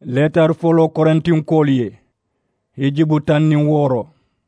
Letter folo Korintin koliye. Hijibu tan ni woro.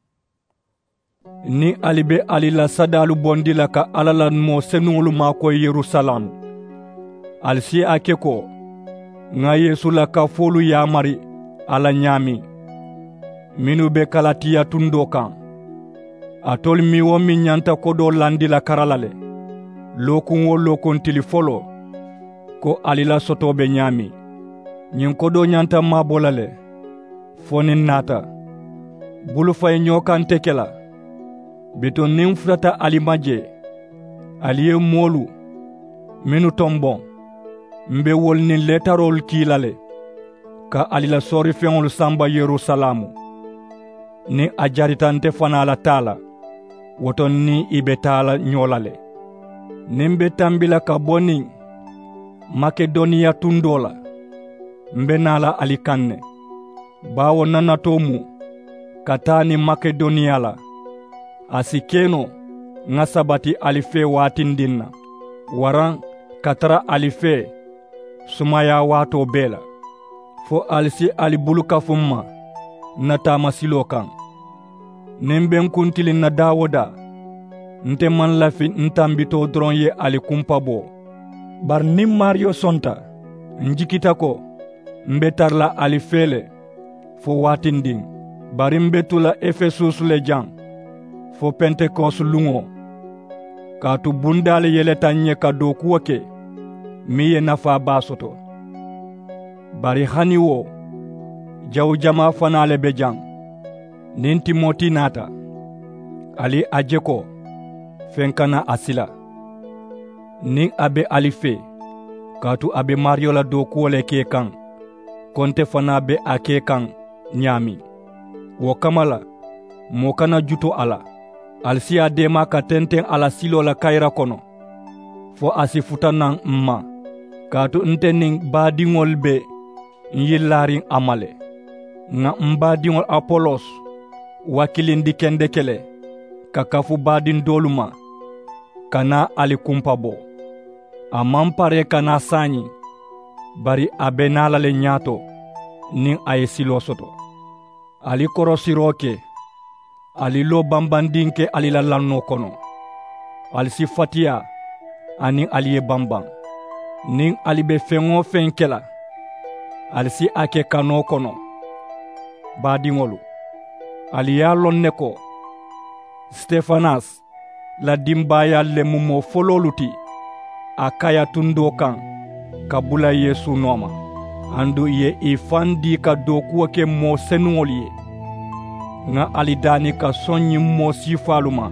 Ni alibe alila sadalu bondi la ka alala mo senulu mako Yerusalem. Alsi akeko. Nga Yesu la ka folu yamari ala nyami. Minu be kalatiya tundo kan. Atol mi wo mi nyanta kodo landi la karalale. Lokun wo lokun tilifolo. Ko alila soto be nyami. Nyin kodo nyanta mabolale. Fonin nata. Bulu fay nyokan tekela. Beton nin frata alimaje. Aliye molu. Minu tombon. Mbe wol ni letarol kilale. Ka alila sori feŋol samba Yerusalamu. Ni ajaritante fana la tala. Woton ni ibe tala nyolale. Nimbe tambila ka boni. Makedonia tundola. Mbe nala alikanne. Bawo nanatomu. Katani Makedonia la. Asikeno. Nga sabati alife watindinna. Waran katara alife. Sumaya wato bela. Fo alisi alibuluka fumma. Natama silokan. Nemben kuntili na dawoda. Nte man lafi ntambito dron ye alikumpabo. Bar nim Mario sonta. Njikitako. Mbetarla alifele. Fo watinding. Bari mbetula Efesus le jang. Fo Pentecost lungo. Katu bundale yeleta nye kadoku wake. Miye nafa basoto. Bari haniwo. Jaw jama fanale bejang. Nin Timoti nata. Ali ajeko. Fenkana asila. Nin abe alife. Katu abe Mario la doku wale kekan. Konte fana be akekan nyami. Wokamala. Mokana juto ala. Alsi adema ka tenten ala silo la kaira kono. Fo asifuta nang mma. Katu ntening badingol be. Nyilaring amale. Nga mbadingol Apolos. Wakilindi kendekele. Kakafu badin doluma. Kana alikumpabo. Amampare kana sanyi. Bari abenala le nyato. Ning aye silo soto. Ali korosiroke. Ali lo bambandinke alila lanno kono. Alisi fatia. Aning aliye bambang. Ning alibe fengo fenkela. Alisi ake kano kono. Badingolu. Aliya lonneko. Stefanas. La dimbaya le mumo fololuti. Akaya tundo kan. Kabula Yesu noma. Andu ye ifandi ka dokuwa ke mo senuoliye. Nga alidani ka sonyi mo sifaluma.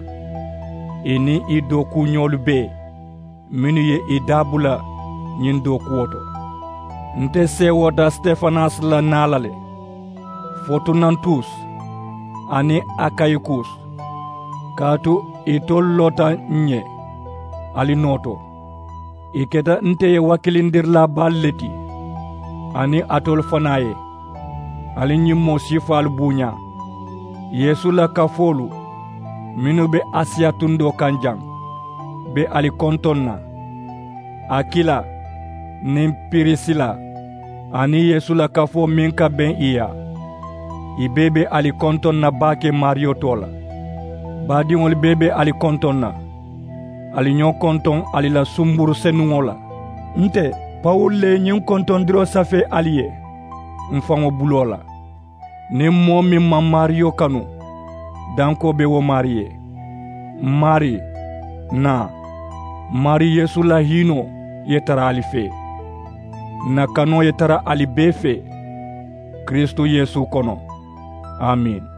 Ini i doku nyolu be. Minu ye idabula nyin doku woto. Nte se wota Stefanas la nalale. Fortunantus. Ani Akaikus. Katu itol lota nye. Alinoto. Iketa nte ye wakilindir la balleti. Ani atol fanaye. Ali nyimmo sifal bunya. Yesu la kafolu. Minu be Asia tundo kanjang. Be ali kontonna. Akila. Nim Pirisila. Ani Yesu la kafo minka ben iya. Ibebe ali kontonna bake Mario tola. Badiŋol bebe ali kontonna. Ali nyon konton ali la sumburu senungola. Nte, Paul le nyon konton dro safe aliye. Mfango bulola. Ne mo mi ma Mario kanu. Danko be wo Marie. Mari. Na. Mari Yesu la hino yetara alife. Na kano yetara alibefe. Kristo Yesu kono. Amin.